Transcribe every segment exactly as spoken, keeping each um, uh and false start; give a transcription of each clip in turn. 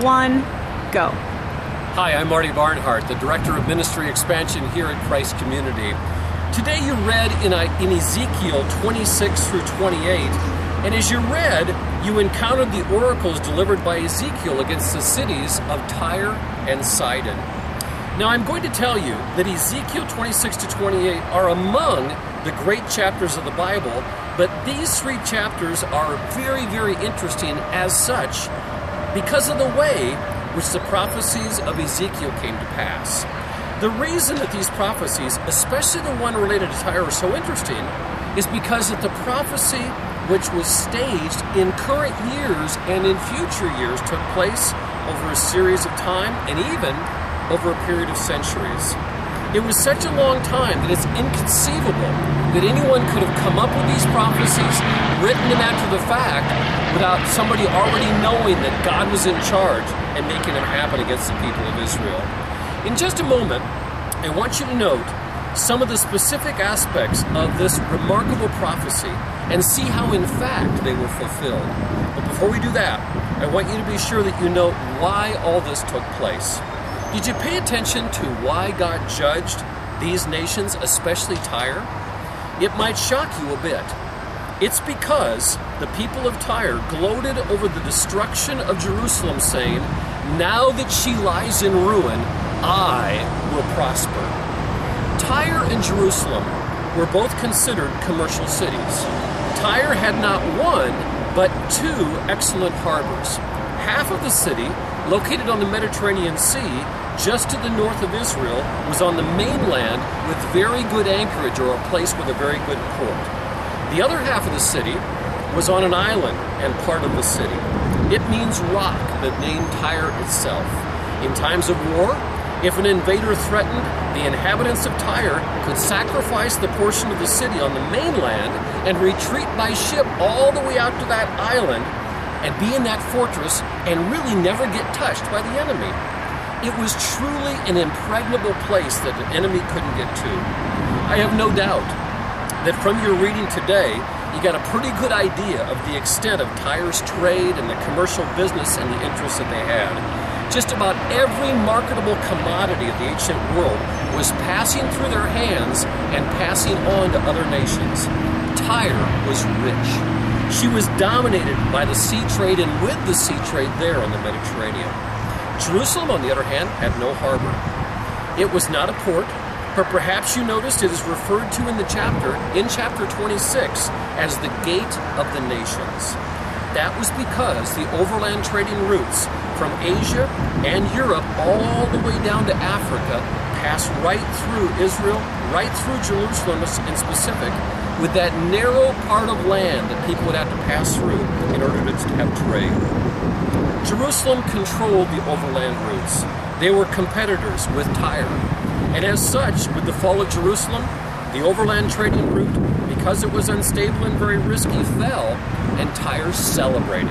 one, go. Hi, I'm Marty Barnhart, the Director of Ministry Expansion here at Christ Community. Today you read in, in Ezekiel twenty-six through twenty-eight, and as you read, you encountered the oracles delivered by Ezekiel against the cities of Tyre and Sidon. Now I'm going to tell you that Ezekiel twenty-six to twenty-eight are among the great chapters of the Bible, but these three chapters are very, very interesting as such because of the way which the prophecies of Ezekiel came to pass. The reason that these prophecies, especially the one related to Tyre, are so interesting is because that the prophecy which was staged in current years and in future years took place over a series of time and even over a period of centuries. It was such a long time that it's inconceivable that anyone could have come up with these prophecies, written them after the fact, without somebody already knowing that God was in charge and making them happen against the people of Israel. In just a moment, I want you to note some of the specific aspects of this remarkable prophecy and see how in fact they were fulfilled. But before we do that, I want you to be sure that you know why all this took place. Did you pay attention to why God judged these nations, especially Tyre? It might shock you a bit. It's because the people of Tyre gloated over the destruction of Jerusalem, saying, "Now that she lies in ruin, I will prosper." Tyre and Jerusalem were both considered commercial cities. Tyre had not one, but two excellent harbors. Half of the city, located on the Mediterranean Sea, just to the north of Israel, was on the mainland with very good anchorage, or a place with a very good port. The other half of the city was on an island and part of the city. It means rock, the name Tyre itself. In times of war, if an invader threatened, the inhabitants of Tyre could sacrifice the portion of the city on the mainland and retreat by ship all the way out to that island and be in that fortress and really never get touched by the enemy. It was truly an impregnable place that the enemy couldn't get to. I have no doubt that from your reading today, you got a pretty good idea of the extent of Tyre's trade and the commercial business and the interests that they had. Just about every marketable commodity of the ancient world was passing through their hands and passing on to other nations. Tyre was rich. She was dominated by the sea trade and with the sea trade there on the Mediterranean. Jerusalem, on the other hand, had no harbor. It was not a port, but perhaps you noticed it is referred to in the chapter, in chapter twenty-six, as the Gate of the Nations. That was because the overland trading routes from Asia and Europe all the way down to Africa passed right through Israel, right through Jerusalem in specific, with that narrow part of land that people would have to pass through in order to have trade. Jerusalem controlled the overland routes. They were competitors with Tyre. And as such, with the fall of Jerusalem, the overland trading route, because it was unstable and very risky, fell, and Tyre celebrated.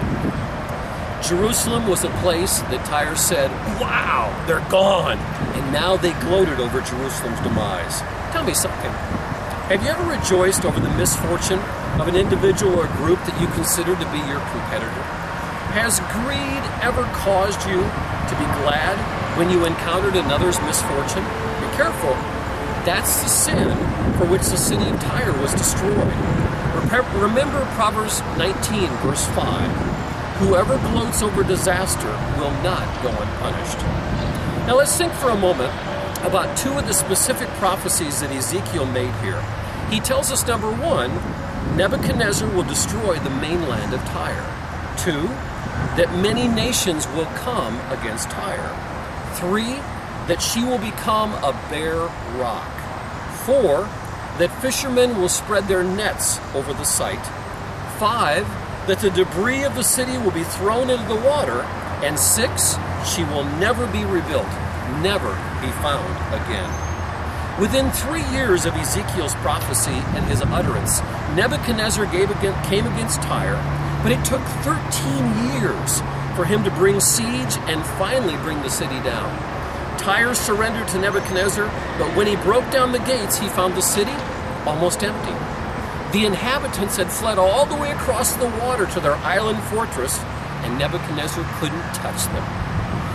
Jerusalem was a place that Tyre said, "Wow, they're gone." And now they gloated over Jerusalem's demise. Tell me something. Have you ever rejoiced over the misfortune of an individual or group that you consider to be your competitor? Has greed ever caused you to be glad when you encountered another's misfortune? Be careful. That's the sin for which the city of Tyre was destroyed. Remember Proverbs nineteen, verse five. Whoever gloats over disaster will not go unpunished. Now let's think for a moment about two of the specific prophecies that Ezekiel made here. He tells us, number one, Nebuchadnezzar will destroy the mainland of Tyre. Two, that many nations will come against Tyre. Three, that she will become a bare rock. Four, that fishermen will spread their nets over the site. Five, that the debris of the city will be thrown into the water. And six, she will never be rebuilt, never be found again. Within three years of Ezekiel's prophecy and his utterance, Nebuchadnezzar gave again, came against Tyre, but it took thirteen years for him to bring siege and finally bring the city down. Tyre surrendered to Nebuchadnezzar, but when he broke down the gates, he found the city almost empty. The inhabitants had fled all the way across the water to their island fortress, and Nebuchadnezzar couldn't touch them.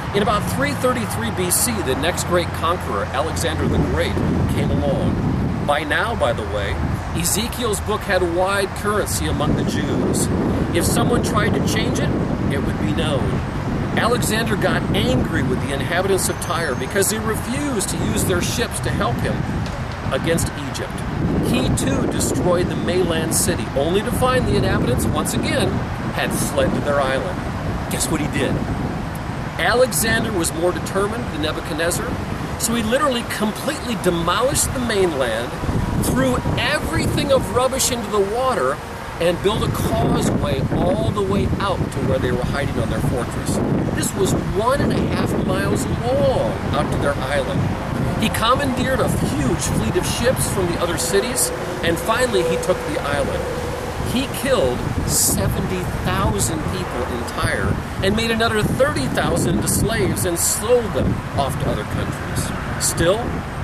In about three thirty-three B C, the next great conqueror, Alexander the Great, came along. By now, by the way, Ezekiel's book had wide currency among the Jews. If someone tried to change it, it would be known. Alexander got angry with the inhabitants of Tyre because they refused to use their ships to help him against Egypt. He too destroyed the mainland city, only to find the inhabitants, once again, had fled to their island. Guess what he did? Alexander was more determined than Nebuchadnezzar, so he literally completely demolished the mainland, threw everything of rubbish into the water, and built a causeway all the way out to where they were hiding on their fortress. This was one and a half miles long out to their island. He commandeered a huge fleet of ships from the other cities, and finally he took the island. He killed seventy thousand people in Tyre and made another thirty thousand into slaves and sold them off to other countries. Still,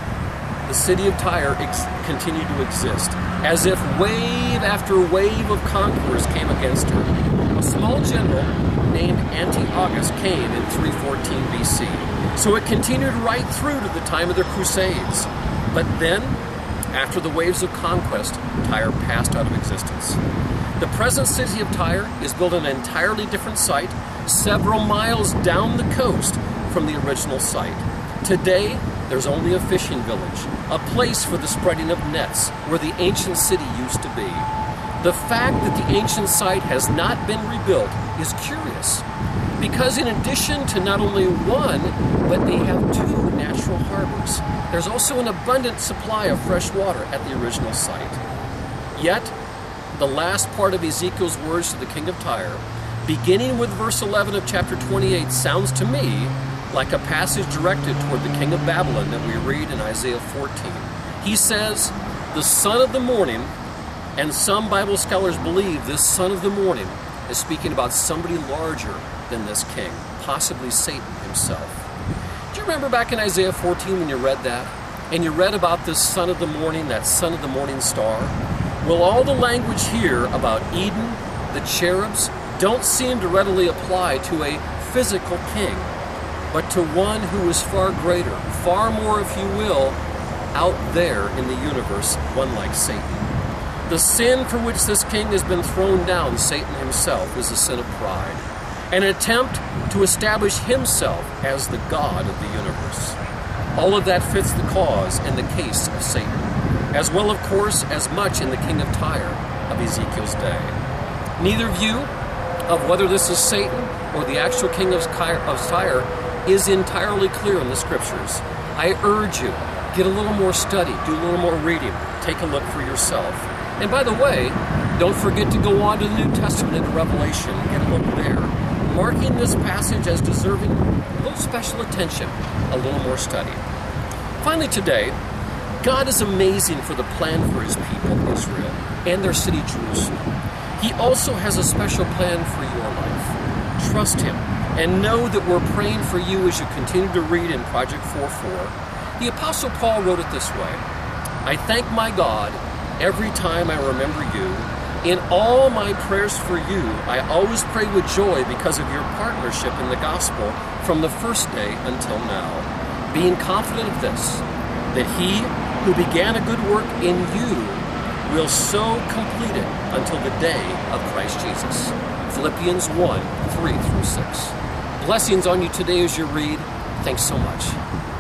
the city of Tyre ex- continued to exist, as if wave after wave of conquerors came against her. A small general named Antiochus came in three fourteen B C, so it continued right through to the time of the Crusades. But then, after the waves of conquest, Tyre passed out of existence. The present city of Tyre is built on an entirely different site, several miles down the coast from the original site. Today, there's only a fishing village, a place for the spreading of nets, where the ancient city used to be. The fact that the ancient site has not been rebuilt is curious, because in addition to not only one, but they have two natural harbors, there's also an abundant supply of fresh water at the original site. Yet, the last part of Ezekiel's words to the king of Tyre, beginning with verse eleven of chapter twenty-eight, sounds to me like a passage directed toward the king of Babylon that we read in Isaiah fourteen. He says, the son of the morning, and some Bible scholars believe this son of the morning is speaking about somebody larger than this king, possibly Satan himself. Do you remember back in Isaiah fourteen when you read that? And you read about this son of the morning, that son of the morning star? Well, all the language here about Eden, the cherubs, don't seem to readily apply to a physical king, but to one who is far greater, far more, if you will, out there in the universe, one like Satan. The sin for which this king has been thrown down, Satan himself, is the sin of pride, an attempt to establish himself as the God of the universe. All of that fits the cause and the case of Satan, as well, of course, as much in the king of Tyre of Ezekiel's day. Neither view of whether this is Satan or the actual king of Tyre is entirely clear in the scriptures. I urge you, get a little more study, do a little more reading, take a look for yourself. And by the way, don't forget to go on to the New Testament and Revelation, get a look there, marking this passage as deserving a little special attention, a little more study. Finally today, God is amazing for the plan for his people, Israel, and their city, Jerusalem. He also has a special plan for your life. Trust him, and know that we're praying for you as you continue to read in Project four four. The Apostle Paul wrote it this way: I thank my God every time I remember you. In all my prayers for you, I always pray with joy because of your partnership in the gospel from the first day until now, being confident of this, that he who began a good work in you will so complete it until the day of Christ Jesus. Philippians one, three through six. Blessings on you today as you read. Thanks so much.